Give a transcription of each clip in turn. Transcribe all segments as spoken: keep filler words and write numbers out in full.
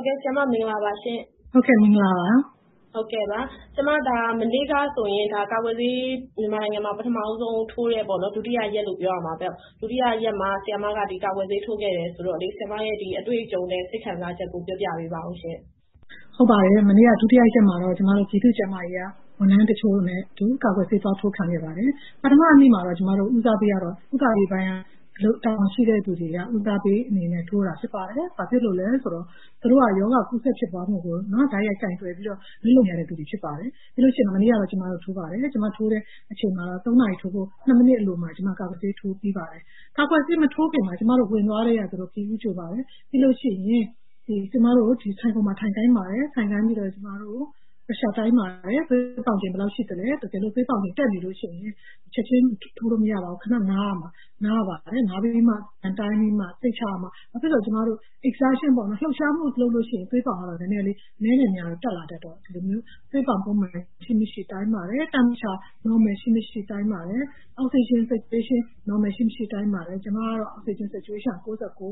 ကဲ့ဆရာမမင်္ဂလာပါရှင်ဟုတ်ကဲ့မင်္ဂလာပါဟုတ်ကဲ့ပါကျမဒါမနေ့ကဆိုရင်ဒါကာကွယ်ဆေးမြန်မာနိုင်ငံမှာပထမဆုံးထိုးရဲပေါ့နော်ဒုတိယရက်လို့ပြောရမှာပဲဒုတိယရက်မှာဆရာမကဒီကာကွယ်ဆေးထိုးခဲ့တယ်ဆိုတော့လေဆရာမရဲ့ဒီအတွေ့အကြုံနဲ့စိတ်ခံစားချက်ကိုပြောပြပေးပါအောင်ရှင်ဟုတ်ပါတယ်မနေ့ကဒုတိယရက်မှာတော့ကျမတို့ပြည်သူ့ကျန်းမာရေးကဝန်ထမ်းတချို့နဲ့ဒီကာကွယ်ဆေးသွားထိုးခံခဲ့ပါတယ်ပထမအနည်းမှာတော့ကျမတို့ဦးစားပေးရတော့ဥက္ကဋ္ဌပိုင်းကလို့တောင်းရှိတဲ့သူတွေကဦးစားပေးအနေနဲ့ထိုးတာဖြစ်ပါတယ်။ဘာဖြစ်လို့လဲဆိုတော့သူတို့ကယောဂကုသဖြစ်သွားမှုကိုနော်ဓာတ်ရိုက်ကင်တွယ်ပြီးတော့လုပ်လို့ရတဲ့သူတွေဖြစ်ပါတယ်။ပြီးလို့ရှိရင်မနေ့ကတော့ကျမတို့ထိုးပါတယ်။ကျမထိုးတဲ့အချိန်မှာတော့သုံးနာရီထိုးဖို့နှစ်မိနစ်အလိုမှာကျမကာကွယ်ဆေးထိုးပြီးပါတယ်။ကာကွယ်ဆေးမထိုးခင်မှာကျမတို့ဝင်သွားတဲ့ရသူတို့ပြည်ဦးကြိုပါတယ်။ပြီးလို့ရှိရင်ဒီကျမတို့ဒီဆိုင်ပေါ်မှာထိုင်တိုင်းပါတယ်။ထိုင်တိုင်းပြီးတော့ကျမတို့ပရှာတိုင်းမှာလည်းသွေးပေါင်ခြင်းဘယ်လောက်ရှိသလဲတကယ်လို့သွေးပေါင်ခြင်းတက်နေလို့ရှိရင်ချက်ချင်းထိုးလို့မရပါဘူးခဏနားရမှာနားပါတယ်နားပြီးမှအတိုင်းပြီးမှသိချရမှာအဲ့ဒါဆိုကျမတို့ exertion ပေါ့နော်လှုပ်ရှားမှုလုပ်လို့ရှိရင်သွေးပေါင်ကတော့နည်းနည်းလေးနည်းနည်းများတက်လာတတ်တော့ဒီလိုမျိုးသွေးပေါင်ပုံမှန်ရှိမရှိတိုင်းပါတယ် temperature normal ရှိမရှိတိုင်းပါတယ် oxygen saturation normal ရှိမရှိတိုင်းပါတယ်ကျမကတော့ oxygen saturation ၉၉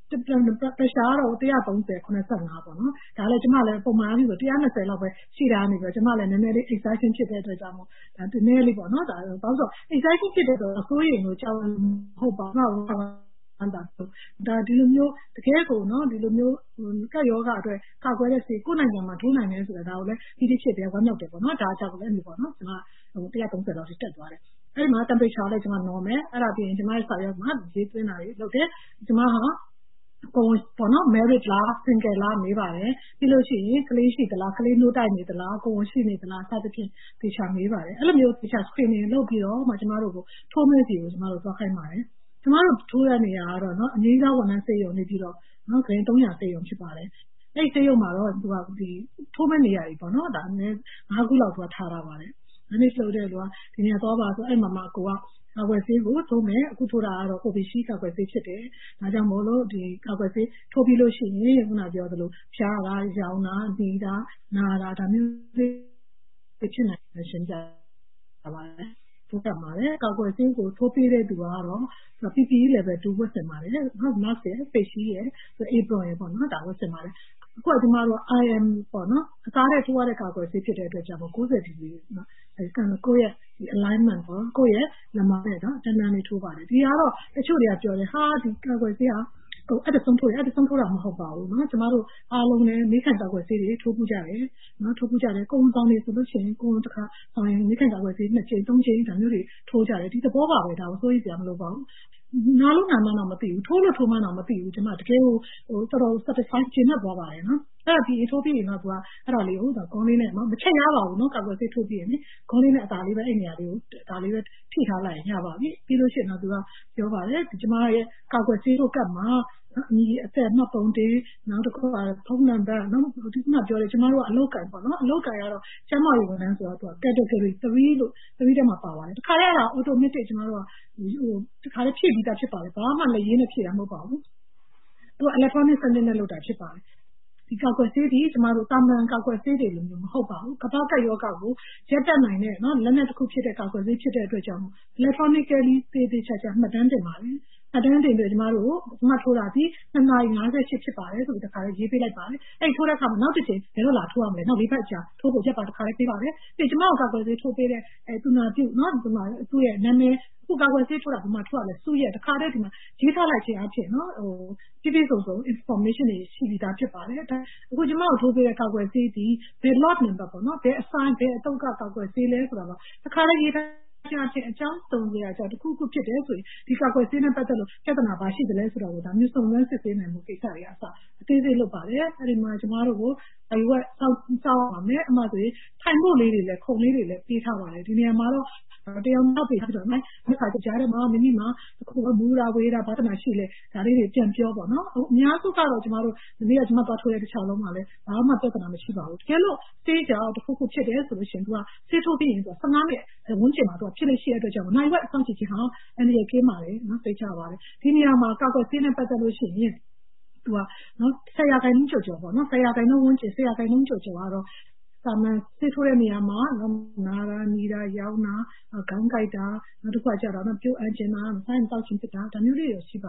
pressure ကတော့one thirty ခုနစ်ဆယ့်ငါးပေါ့နော်ဒါလည်းကျမလည်းပုံမှန်အားဖြင့်ဆိုone twentyလောက်ပဲရှိတာနေပြီးတော့ကျမလည်းနည်းနည်းလေး exertion ဖြစ်တဲ့အတွက်ကြောင့်မို့ဒါနည်းနည်းလေးပေါ့နော်ဒါဘာလို့ဆို exertion ဖြစ်တဲ့တော့ဆိုရင်ကိုကြောက်ဟုတ်ပါတော့ဒါဒီလိုမျိုးတကယ်ကိုနော်ဒီလိုမျိုးကပ်ယောဂအတွက်ကာကွယ်တဲ့ဆေးကိုယ်နိုင်ငံမှာထိုးနိုင်တယ်ဆိုတာဒါကိုလည်းဒီတိဖြစ်တယ်ဝမ်းမြောက်တယ်ပေါ့နော်ဒါကြောင့်လည်းအဲ့ဒီပေါ့နော်ကျမဟိုone thirtyလောက်ထိတက်သွားတယ်အဲ့ဒီမှာ temperature လည်းကျမ normal အဲ့ဒါပြီးရင်ကျမရဲ့စာရွက်မှာရေးသွင်းတာတွေလုပ်တယ်ကျမဟာကိုပေါ့နော် merit လား single လားမေးပါတယ်ပြီးလို့ရှိရင်ကလေးရှိသလားကလေးနှိုးတိုက်နေသလားကိုယ်ရှိနေသလားစသဖြင့်သေချာမေးပါတယ်အဲ့လိုမျိုးသေချာ screening လုပ်ပြီးတော့မှကျမတို့ကိုထိုးမဲ့စီကိုကျမတို့သွားခိုင်းပါတယ်ကျမတို့ထိုးတဲ့နေရာကတော့နော်အငြိမ်းစားဝန်ထမ်းစေယုံနေပြီးတော့နော်ဂရင်းthree hundredစေယုံဖြစ်ပါတယ်အဲ့ဒီစေယုံမှာတော့သူကဒီထိုးမဲ့နေရာကြီးပေါ့နော်ဒါနည်းfiveခုလောက်သူကထားတာပါတယ်အဲ့ဒီဆိုတဲ့လူကဒီနေရာသွားပါဆိုအဲ့မှာမှကိုကကာကွယ်ဆေးကိုထိုးမယ်အခုထိုးတာကတော့ Covishield ကာကွယ်ဆေးဖြစ်တယ်ဒါကြောင့်မို့လို့ဒီကာကွယ်ဆေးထိုးပြီးလို့ရှိရင်ခုနပြောသလိုဖျားတာရောင်တာဒီတာနာတာဒါမျိုးဖြစ်နိုင်တယ်ရှင်းပြပါတယ်ထိုးကမှာလေကာကွယ်ဆေးကိုထိုးပေးတဲ့သူကတော့ P P E level two ဝတ်ဆင်ပါတယ်ဟုတ် mask ရယ် face shield ရယ် apron ရယ်ပေါ့နော်ဒါဝတ်ဆင်ပါတယ်အခုကဒီမှာတော့ I am ပေါ့နော်အသားနဲ့ထိုးရတဲ့ကာကွယ်ဆေးဖြစ်တဲ့အတွက်ကြောင့်ninety ဒီဂရီနော်အဲဒီကကိုယ့်ရဲ့ဒီ alignment ပေါ့ကိုယ့်ရဲ့လက်မနဲ့နော်တန်းတန်းလေးထိုးပါတယ်ဒီကတော့တချို့တွေကပြောတယ်ဟာဒီကာကွယ်ဆေးဟာဟိုအဲ့ဒါဆုံးထိုးရအဲ့ဒါဆုံးထိုးတာမဟုတ်ပါဘူးเนาะကျမတို့အားလုံးလည်းမိခံကာကွယ်ဆေးတွေထိုးပူကြတယ်เนาะထိုးပူကြတယ်ကိုယ်ဝန်ဆောင်နေဆိုလို့ရှိရင်ကိုယ်ဝန်တစ်ခါဆောင်ရင်မိခံကာကွယ်ဆေးနှစ်ကြိမ်သုံးကြိမ်ဒါမျိုးတွေထိုးကြတယ်ဒီသဘောပါပဲဒါကိုစိုးရိမ်စရာမလိုပါဘူးနားလုံးနာမှန်းတော့မသိဘူးထိုးလို့ထိုးမှန်းတော့မသိဘူးကျမတကယ်ဟိုတော်တော် satisfied ကျင်နေသွားပါတယ်နော်အဲ့ဒါဒီထိုးပြီးရင်တော့သူကအဲ့ဒါလေးကိုခေါင်းလေးနဲ့နော်မချက်ရပါဘူးနော်ကာကွယ်ဆေးထိုးပြီးရင်ခေါင်းလေးနဲ့အသာလေးပဲအဲ့နေရာလေးကိုဒါလေးပဲထိထားလိုက်ရင်ရပါပြီပြီးလို့ရှိရင်တော့သူကပြောပါတယ်ကျမရဲ့ကာကွယ်ဆေးတို့ကတ်မှာအမီအသက်မှတ်ပုံတင်နောက်တစ်ခုကဖုန်းနံပါတ်နော်ဒီကပြောတယ်ကျမတို့ကအလုပ်ကန်ပေါ့နော်အလုပ်ကန်ကတော့ကျမတို့ဝန်ထမ်းဆိုတော့သူက category three လို့threeထဲမှာပါပါတယ်တခါတည်းအဲ့ဒါ automatic ကျမတို့ကဟိုတခါတည်းဖြည့်ပြီးသားဖြစ်ပါတယ်ဘာမှလည်းရင်းနဲ့ဖြည့်တာမဟုတ်ပါဘူးသူက electronic စနစ်နဲ့လုပ်တာဖြစ်ပါတယ်ဒီကာကွယ်ဆေးဒီကျမတို့တာမန်ကာကွယ်ဆေးတွေလိုမျိုးမဟုတ်ပါဘူးကမ္ဘာ့ကပ်ရောဂါကိုရက်တက်နိုင်တဲ့နော်လက်နက်တစ်ခုဖြစ်တဲ့ကာကွယ်ဆေးဖြစ်တဲ့အတွက်ကြောင့် electronically သေးသေးချာချာမှတ်တမ်းတင်ပါတယ်အတန်းတင်ပြီးကျမတို့ကျမထိုးတာဒီtwoနာရီfifty-eightဖြစ်ပါတယ်ဆိုပြီးတခါလေးရေးပေးလိုက်ပါတယ်အဲ့ထိုးတဲ့အခါမှာနောက်တစ်ချိန်ဘယ်လိုလာထိုးရမလဲနောက်လေးပတ်ကြာထိုးဖို့ရက်ပါတခါလေးပေးပါတယ်ပြီးကျမတို့ကာကွယ်ဆေးထိုးပေးတဲ့အဲသူနာပြုနော်ဒီမှာသူ့ရဲ့နာမည်ခုကာကွယ်ဆေးထိုးတာဒီမှာထိုးရလဲစုရဲ့တခါတည်းဒီမှာရေးထားလိုက်ခြင်းအဖြစ်နော်ဟိုပြည့်ပြည့်စုံစုံ information တွေရှိပြီးသားဖြစ်ပါတယ်ဒါအခုကျမတို့ထိုးပေးတဲ့ကာကွယ်ဆေးဒီဘယ် lot number ပေါ့နော်ဘယ် assign ဘယ်အတုပ်ကကာကွယ်ဆေးလဲဆိုတာပါတခါလေးရေးထားကျအဖြစ်အကြောင်းစုံစရာကြောင့်တစ်ခုခုဖြစ်တယ်ဆိုရင်ဒီကာကွယ်ဆေးနဲ့ပတ်သက်လို့ပြဿနာပါရှိတယ်လဲဆိုတော့ဒါမျိုးစုံစမ်းစစ်ဆေးနိုင်မှုကိစ္စတွေအစအသေးစိတ်လုပ်ပါတယ်အဲ့ဒီမှာကျမတို့ကိုအရွက်စောင့်စောင့်ပါမယ်အမှဆိုရင်ထိုင်ဖို့လေးတွေလည်းခုံလေးတွေလည်းပေးထားပါတယ်ဒီနေရာမှာတော့တယောက်နောက်ပြီးတော့နိုင်ဒီခါကြားထဲမှာမိမိမှာအခုမူရာဝေးတာဘာတနာရှိလဲဒါလေးတွေပြန်ပြောပေါ့နော်အများစုကတော့ကျမတို့ဒီနေ့ကကျမသွားထိုးတဲ့တစ်ခြားလုံးမှာလည်းဘာမှပြဿနာမရှိပါဘူးတကယ်လို့ဆေးကြောင်တစ်ခုခုဖြစ်တယ်ဆိုလို့ရှိရင်သူကဆေးထိုးပြီးရင်သူကfifteenမိနစ်ဝန်းကျင်မှာသူကဖြစ်လို့ရှိတဲ့အတွက်ကြောင့်နိုင်ဝက်အဆောင်ကြည့်ခြင်းဟာအနေနဲ့ကင်းပါတယ်နော်သိကြပါတယ်ဒီနေရာမှာကာကွယ်ဆေးနဲ့ပတ်သက်လို့ရှိရင်သူကနော်tenရာခိုင်နှုန်းကျော်ကျော်ပေါ့နော်tenရာခိုင်နှုန်းဝန်းကျင်tenရာခိုင်နှုန်းကျော်ကျော်ကတော့သာမန်ဆေးထိုးတဲ့နေရာမှာနာတာနေတာရောင်းတာခေါင်းကိုက်တာနောက်တစ်ခါကျတော့ပြုတ်အပ်ခြင်းတာဆိုင်းတောက်ခြင်းဖြစ်တာဒါမျိုးတွေရရှိပါတယ်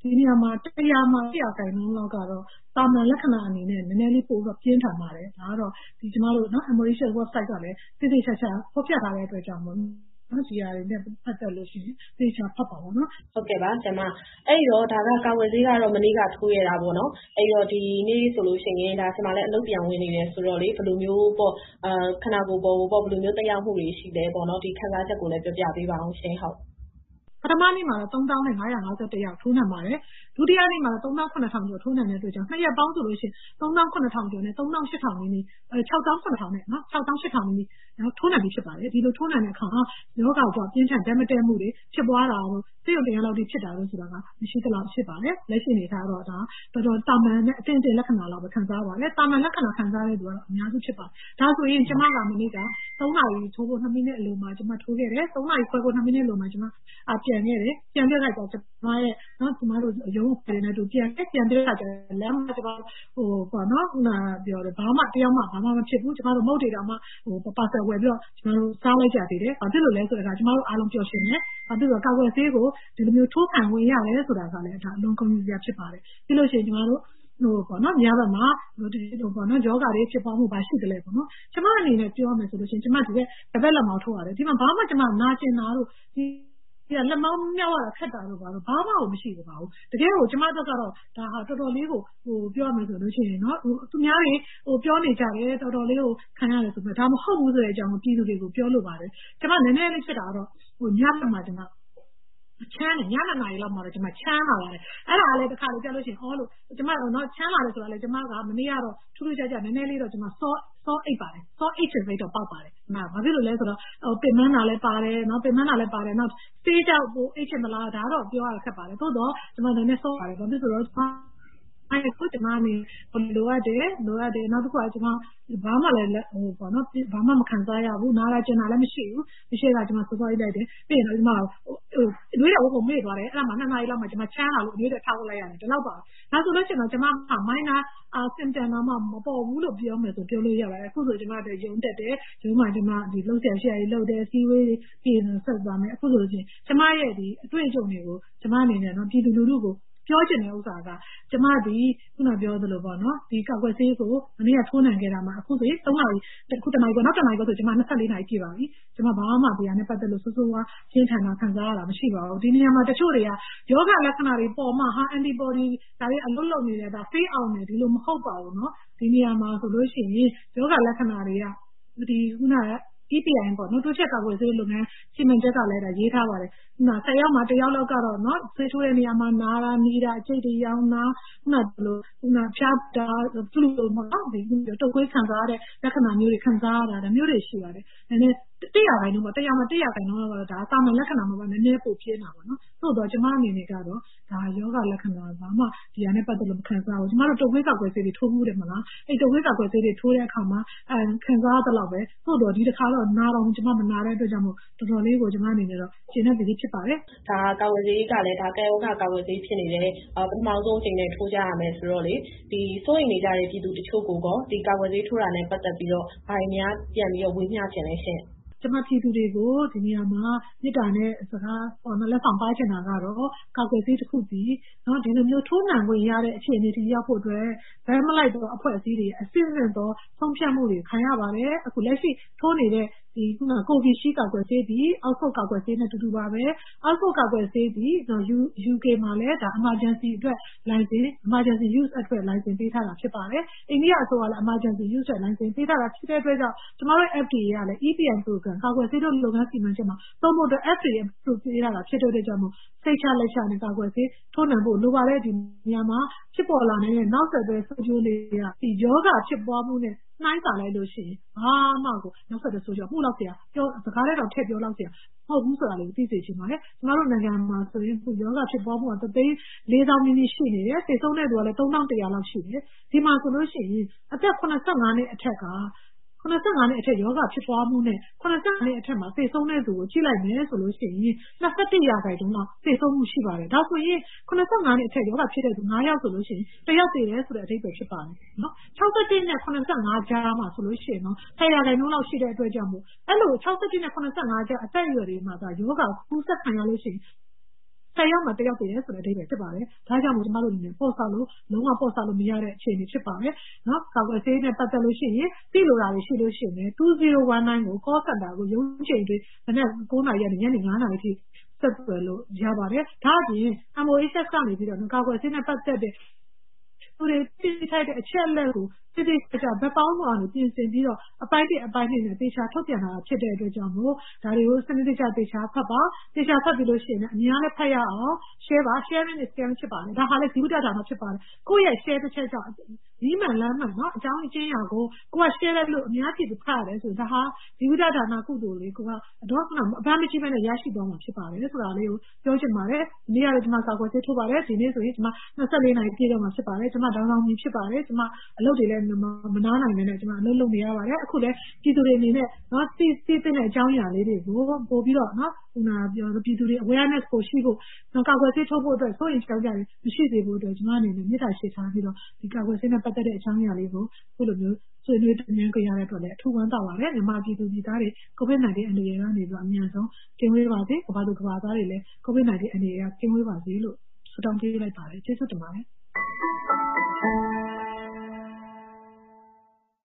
ဒီနေရာမှာတရားမှာတရားကိုင်နှုန်းလောက်ကတော့တာမန်လက္ခဏာအနေနဲ့နည်းနည်းလေးပိုတော့ပြင်းထန်ပါတယ်ဒါကတော့ဒီကျမတို့နော် Mauritius website ကလည်းသိသိချာချာဖော်ပြထားတဲ့အတွက်ကြောင့်မို့နော်ဒီအရာတွေနဲ့ပတ်သက်လို့ရှိရင်သိချာဖတ်ပါဘောနော်ဟုတ်ကဲ့ပါကျမအဲ့တော့ဒါကကာဝယ်ဆေးကတော့မနေ့ကထိုးရတာပေါ့နော်အဲ့တော့ဒီနေ့ဆိုလို့ရှိရင်ဒါကျမလည်းအလုပ်ပြန်ဝင်နေတယ်ဆိုတော့လေဘယ်လိုမျိုးပေါ့အာခဏကိုပေါ်ပေါ့ဘယ်လိုမျိုးတက်ရောက်မှုတွေရှိလဲပေါ့နော်ဒီခံစားချက်ကိုလည်းပြောပြပေးပါအောင်ရှင်ဟုတ်ပထမနေ့မှာတော့သုံးသောင်းနဲ့ငါးရာငါးဆယ်တစ်ယောက်ထိုးနှံပါတယ်ဒုတိယနေ့မှာတော့သုံးသောင်းခုနှစ်ထောင်ကျော်ထိုးနှံတဲ့အတွက်ကြောင့်နှစ်ရက်ပေါင်းဆိုလို့ရှိရင်သုံးသောင်းခုနှစ်ထောင်ကျော်နဲ့သုံးသောင်းရှစ်ထောင်နီးနီးအဲခြောက်သောင်းခုနှစ်ထောင်နဲ့နော်ခြောက်သောင်းရှစ်ထောင်နီးနီးနော်ထိုးနှံပြီးဖြစ်ပါတယ်ဒီလိုထိုးနှံတဲ့အခါမှာယောဂကြောင့်ပြင်းထန်ဓာတ်မတည့်မှုတွေဖြစ်ပွားတာတို့သိုံတရားလောက်ထိဖြစ်တာလို့ဆိုတာကမရှိသလောက်ဖြစ်ပါတယ်လက်ရှိနေထားတော့ဒါတော်တော်တာမန်နဲ့အတင်းအကျပ်လက္ခဏာလောက်ပဲခံစားပါတယ်တာမန်လက္ခဏာခံစားတဲ့သူကတော့အများစုဖြစ်ပါတယ်ဒါဆိုရင်ကျမကမနေ့ကသုံးနာရီထိုးဖို့နှစ်မိနစ်အလိုမှာကျမထိုးခဲ့တယ်သုံးနာရီခွဲဖို့နှစ်မိနစ်အလိုမှာကျမအပြန်ခဲ့တယ်ပြန်ပြလိုက်တော့ကျမရဲ့နော်ကျမတို့ရုံးပြည်နေတူပြန်ပြန်ပြလိုက်တော့လမ်းမှာကျမဟိုပေါ့နော်ခုနပြောတယ်ဘာမှတရားမှဘာမှမဖြစ်ဘူးကျမတို့မုတ်တွေတော့မှဟိုပါဆယ်ဝယ်ပြီးတော့ကျမတို့စားလိုက်ကြသေးတယ်ဘာဖြစ်လို့လဲဆိုတော့ကျမတို့အားလုံးပျော်ရွှင်တယ်ဘာဖြစ်လို့ကာကွယ်ဆေးကိုဒီလိုမျိုးထိုးခံဝင်ရတယ်ဆိုတာကလည်းဒါအလုံးကုန်ကြီးဖြစ်ပါတယ်ပြီးလို့ရှိရင်ကျမတို့ဟိုပေါ့နော်ညဘက်မှာဟိုဒီဟိုပေါ့နော်ယောဂတွေဖြစ်ပေါ်မှုပါရှိတယ်လေပေါ့နော်ကျမအနေနဲ့ပြောရမယ်ဆိုလို့ရှိရင်ကျမဒီကတပတ်လက်မောင်ထိုးရတယ်ဒီမှာဘာမှကျမနာကျင်တာတို့ဒီဒီလက်မောင်းမြောက်ရတာခက်တာတို့ဘာလို့ဘာမှမရှိဘူးပါဘူးတကယ်ကိုကျမတို့ကတော့ဒါဟာတော်တော်လေးကိုဟိုပြောရမယ်ဆိုလို့ရှိရင်နော်ဟိုသူများတွေဟိုပြောနေကြတယ်တော်တော်လေးကိုခံရတယ်ဆိုပေမဲ့ဒါမဟုတ်ဘူးဆိုတဲ့အကြောင်းကိုပြည်သူတွေကိုပြောလို့ပါတယ်ကျမနည်းနည်းလေးဖြစ်တာတော့ဟိုညဘက်မှာကျမချမ်းတယ်ညနေနာရီလောက်မှာတော့ကျွန်မချမ်းလာပါတယ်အဲ့ဒါလည်းတစ်ခါလေးကြားလို့ရှိရင်ဟောလို့ကျွန်မတော့ချမ်းလာတယ်ဆိုတာလေကျွန်မကမနေ့ကတော့ထူးထူးခြားခြားနည်းနည်းလေးတော့ကျွန်မစောစောအိတ်ပါတယ်စောအိတ်ချင်စိတ်တော့ပေါက်ပါတယ်။ဘာဖြစ်လို့လဲဆိုတော့ပင်မနာလည်းပါတယ်နော်ပင်မနာလည်းပါတယ်နော်စေးကြောက်ကိုအိတ်ချင်မလားဒါတော့ပြောရခက်ပါတယ်သို့တော့ကျွန်မနည်းနည်းစောပါတယ်ဘာဖြစ်လို့လဲဆိုတော့အဲ့ကိုကျွန်မနေလိုအပ်တယ်လိုအပ်တယ်နောက်တစ်ခုကကျွန်မဘာမှလည်းဟိုပေါ့နော်ဘာမှမခံစားရဘူးနားလာကျင်တာလည်းမရှိဘူးမရှိတာကျွန်မစောစောအိတ်လိုက်တယ်ပြီးရင်တော့ကျွန်မဟိုတွေးတော့ဘုံမေ့သွားတယ်အဲ့ဒါမှနှစ်နာရီလောက်မှကျွန်မချမ်းလာလို့တွေးတော့ထောက်လိုက်ရတယ်ဒီလောက်ပါဒါဆိုလို့ရှိရင်တော့ကျွန်မမိုင်းနာအာစင်တန်တော့မှမပေါ်ဘူးလို့ပြောမယ်ဆိုပြောလို့ရပါတယ်အခုဆိုကျွန်မတို့ရုံတက်တယ်ရုံမှာကျွန်မဒီလှုပ်ရှားရှားကြီးလှုပ်တယ်စီဝေးတွေပြည်နေဆက်သွားမယ်အခုဆိုလို့ရှိရင်ကျွန်မရဲ့ဒီအတွေ့အကြုံတွေကိုကျွန်မအနေနဲ့နော်ပြည်သူလူထုကိုပြောချင်တဲ့ဥစ္စာကကျမဒီခုနပြောသလိုပေါ့နော်ဒီကောက်ွယ်ဆေးကိုမနေ့ကထိုးနှံခဲ့တာမှာအခုဆိုရင်သုံးနာရီအခုတနာရီပေါ့နောက်တနာရီဆိုကျမနှစ်ဆယ့်လေးနာရီပြည့်ပါပြီကျမဘာမှတရားနဲ့ပတ်သက်လို့စိုးစိုးဝါးပြင်းထန်တာခံစားရတာမရှိပါဘူးဒီနေရာမှာတချို့တွေကယောဂလက္ခဏာတွေပေါ်မှာဟာ antibody ဒါတွေအလုပ်လုပ်နေတယ်ဒါ fail အောင်နေဒီလိုမဟုတ်ပါဘူးနော်ဒီနေရာမှာဆိုလို့ရှိရင်ယောဂလက္ခဏာတွေကဒီခုနကE P I ပေါ့နော်တိုးချက်ကာကွယ်ဆေးလုပ်ငန်းစီမံချက်ကလည်းဒါရေးထားပါတယ်။ခုနဆယ်ယောက်မှာတစ်ယောက်လောက်ကတော့နော်ဆေးထိုးတဲ့နေရာမှာနာတာနေတာအကျိတ်တရားနာခုနဘလို့ခုနဖြားတာဖလူလို့ပေါ့နော်ဒီတုပ်ကွေးခံစားရတဲ့လက္ခဏာမျိုးတွေခံစားရတာဒါမျိုးတွေရှိပါတယ်။နည်းနည်းတရားတိုင်းတော့တရားမှာတရားတိုင်းတော့ဒါသာမန်လက္ခဏာမှာပါနည်းနည်းပိုပြင်းတာပေါ့နော်။သို့တော့ကျမအနေနဲ့ကတော့ဒါယောဂလက္ခဏာဘာမှဒီဟာနဲ့ပတ်သက်လို့မခံစားဘူး။ကျမတို့တုပ်ကွေးကာကွယ်ဆေးတွေထိုးမှုတယ်မလား။အဲ့တုပ်ကွေးကာကွယ်ဆေးတွေထိုးတဲ့အခါမှာအဲခံစားရတဲ့လောက်ပဲသို့တော့ဒီတစ်ခါတော့နာတော့ကျမမနာတဲ့အတွက်ကြောင့်မို့တော်တော်လေးကိုကျမအနေနဲ့တော့ရှင်းတဲ့ပြည်ဖြစ်ပါတယ်။ဒါကာဝယ်ဆေးကလည်းဒါကဲယောဂကာဝယ်ဆေးဖြစ်နေတယ်။ပထမဆုံးအချိန်နဲ့ထိုးကြရမယ်ဆိုတော့လေဒီစိုးရိမ်နေကြတဲ့ပြည်သူတချို့ကိုကောဒီကာဝယ်ဆေးထိုးတာနဲ့ပတ်သက်ပြီးတော့ဘာတွေများပြန်ပြီးတော့ဝေမျှချင်လဲရှင့်။ကျမပြည်သူတွေကိုဒီနေရာမှာမြစ်တာနဲ့စကားပေါ်မလက်ဆောင်ပါချင်တာကတော့ကာကွယ်ဆေးတစ်ခုစီနော်ဒီလိုမျိုးထိုးနှံခွင့်ရတဲ့အခြေအနေတွေရောက်ဖို့အတွက်ဗမ်းမလိုက်တော့အဖွဲ့အစည်းတွေအစစ်အစစ်တော့ဆုံးဖြတ်မှုတွေခံရပါတယ်အခုလက်ရှိထိုးနေတဲ့ဒီခုနကိုဗစ်ရှိကာကွယ်ဆေးဒီအောက်ဖို့ကာကွယ်ဆေးနဲ့တူတူပါပဲအောက်ဖို့ကာကွယ်ဆေးဒီယူကေမှာလည်းဒါ emergency အတွက် license emergency use အတွက် license ပေးထားတာဖြစ်ပါတယ်အိန္ဒိယအစိုးရလည်း emergency use အတွက် license ပေးထားတာဖြစ်တဲ့အတွက်ကြောင့်ကျမတို့ F D A ကလည်း E P I program ကာကွယ်ဆေးတို့လုပ်ငန်းစီမံချက်မှာသုံးဖို့အတွက် F D A ပြုပေးထားတာဖြစ်တဲ့အတွက်ကြောင့်မို့စိတ်ချလက်ချနဲ့ကာကွယ်ဆေးထိုးနှံဖို့လိုပါတယ်ဒီနေရာမှာဖြစ်ပေါ်လာနေတဲ့နောက်ဆက်တွဲဆိုးကျိုးတွေကဒီယောဂဖြစ်ပွားမှုနဲ့နှိုင်းစာလိုက်လို့ရှိရင်ဘာမှကိုနောက်ဆက်တဲ့ဆိုးကျိုးမှုလောက်เสียပြောစကားလေးတော့ထည့်ပြောလောက်เสียဟုတ်ဘူးဆိုတာလေးသိစေချင်ပါတယ်ကျမတို့နိုင်ငံမှာဆိုရင်ယောဂဖြစ်ပွားမှုကတသိန်းလေးသောင်းနီးနီးရှိနေတယ်သေဆုံးတဲ့သူကလည်းသုံးသောင်းတစ်ရာလောက်ရှိတယ်ဒီမှာဆိုလို့ရှိရင်အသက်ခုနှစ်ဆယ့်ငါးနှစ်အထက်ကခုနှစ်ဆယ့်ငါးနှစ်အထက်ယောဂဖြစ်ပွားမှုနဲ့ခုနှစ်ဆယ့်ငါးနှစ်အထက်မှာသေဆုံးတဲ့သူကိုကြည့်လိုက်မယ်ဆိုလို့ရှိရင်နှစ်ဆယ့်တစ်ရာခိုင်နှုန်းလောက်သေဆုံးမှုရှိပါတယ်ဒါဆိုရင်ခုနှစ်ဆယ့်ငါးနှစ်အထက်ယောဂဖြစ်တဲ့သူငါးယောက်ဆိုလို့ရှိရင်တစ်ယောက်သေတယ်ဆိုတဲ့အဓိပ္ပာယ်ဖြစ်ပါတယ်နော်၆၁နဲ့ခုနှစ်ဆယ့်ငါးကြားမှာဆိုလို့ရှိရင်နော်ဆယ်ရာခိုင်နှုန်းလောက်ရှိတဲ့အတွက်ကြောင့်မို့အဲ့လို၆၁နဲ့ခုနှစ်ဆယ့်ငါးကြားအသက်အရွယ်တွေမှာဒါယောဂကူးစက်ခံရလို့ရှိရင်ဆဆယ်ယောက်မှာတစ်ယောက်သေတယ်ဆိုတဲ့အဓိပ္ပာယ်ဖြစ်ပါတယ်။ဒါကြောင့်မို့ကျမတို့အနေနဲ့ပေါ့ဆလို့လုံးဝပေါ့ဆလို့မရတဲ့အခြေအနေဖြစ်ပါတယ်။နော်ကာကွယ်ဆေးနဲ့ပတ်သက်လို့ရှိရင်သိလိုတာတွေရှိလို့ရှိရင်two zero one nineကို call center ကိုရုံးချိန်တွေမနေ့၉နာရီကနေညနေ၅နာရီထိဆက်သွယ်လို့ရပါတယ်။ဒါအပြင် M O H S ကနေပြီးတော့ကာကွယ်ဆေးနဲ့ပတ်သက်တဲ့သူတွေသိထိုက်တဲ့အချက်အလက်ကိုတိတိကျကျဘက်ပေါင်းစုံကနေပြင်ဆင်ပြီးတော့အပိုင်းတစ်အပိုင်းနှစ်နဲ့သေချာထုတ်ပြန်တာဖြစ်တဲ့အတွက်ကြောင့်မို့ဒါတွေကိုစနစ်တကျသေချာဖတ်ပါသေချာဖတ်ပြီးလို့ရှိရင်အများနဲ့ဖတ်ရအောင် share ပါ sharing is caring ဖြစ်ပါတယ်ဒါဟာလည်းဇီဝတဒါနဖြစ်ပါတယ်ကိုယ့်ရဲ့ share တစ်ချက်ကြောင့်ဒီမှန်လမ်းမှန်เนาะအကြောင်းအချင်းရာကိုကိုက share လို့အများကြီးဖတ်ရတယ်ဆိုဒါဟာဇီဝတဒါနကုသိုလ်လေးကိုကတော့အပန်းမကြီးပဲနဲ့ရရှိသွားမှာဖြစ်ပါတယ်ဆိုတာလေးကိုပြောချင်ပါတယ်ဒီနေ့ရတယ်ကျွန်မကာကွယ်ဆေးထိုးပါတယ်ဒီနေ့ဆိုရင်ကျွန်မ၂၄နာရီပြည့်တော့မှာဖြစ်ပါတယ်ကျွန်မဒေါင်းဆောင်ကြီးဖြစ်ပါတယ်ကျွန်မအလုပ်တွေလည်းမနားနိုင်နေနဲ့ကျွန်မအလုပ်လုပ်နေရပါတယ်အခုလည်းပြည်သူတွေအနေနဲ့เนาะသိသိတဲ့အကြောင်းအရာလေးတွေကိုပို့ပြီးတော့เนาะဟိုနာပြောပြည်သူတွေ awareness ကိုရှိဖို့ကာကွယ်ဆေးထိုးဖို့အတွက်စိုးရင်ကြောက်ကြတယ်မရှိသေးဘူးအတွက်ကျွန်မအနေနဲ့မြေတားရှင်းထားပြီးတော့ဒီကာကွယ်ဆေးနဲ့ပတ်သက်တဲ့အကြောင်းအရာလေးကိုခုလိုမျိုးဆွေးနွေးတင်ပြကြရတဲ့အတွက်လည်းအထူးဝမ်းသာပါတယ်မြန်မာပြည်သူပြည်သားတွေ COVID nineteen အန္တရာယ်ကနေပြီးတော့အများဆုံးကင်းဝေးပါစေကမ္ဘာသူကမ္ဘာသားတွေလည်း COVID nineteen အန္တရာယ်ကကင်းဝေးပါစေလို့ဆုတောင်းပေးလိုက်ပါတယ်ကျေးဇူးတင်ပါတယ်